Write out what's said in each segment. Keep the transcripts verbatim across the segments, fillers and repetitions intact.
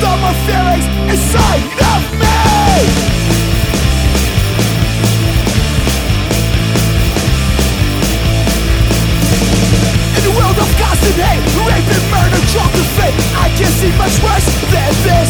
all my feelings inside of me. In a world of constant hate, rape and murder, chalk and fate, I can't see much worse than this.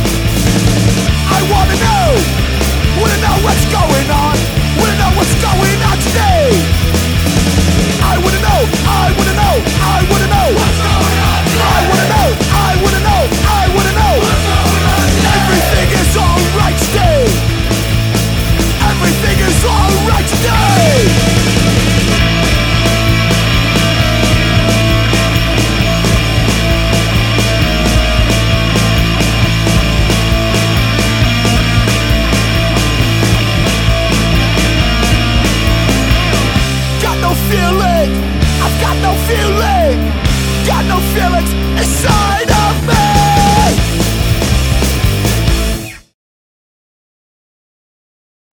I wanna know, wanna know what's going on, wanna know what's going on today. I wanna know, I wanna know, I wanna know what's going on today. I wanna know, I wanna know, I wanna know what's going on today. Everything is alright today. Everything is alright today. Feeling, I've got no feeling, got no feelings inside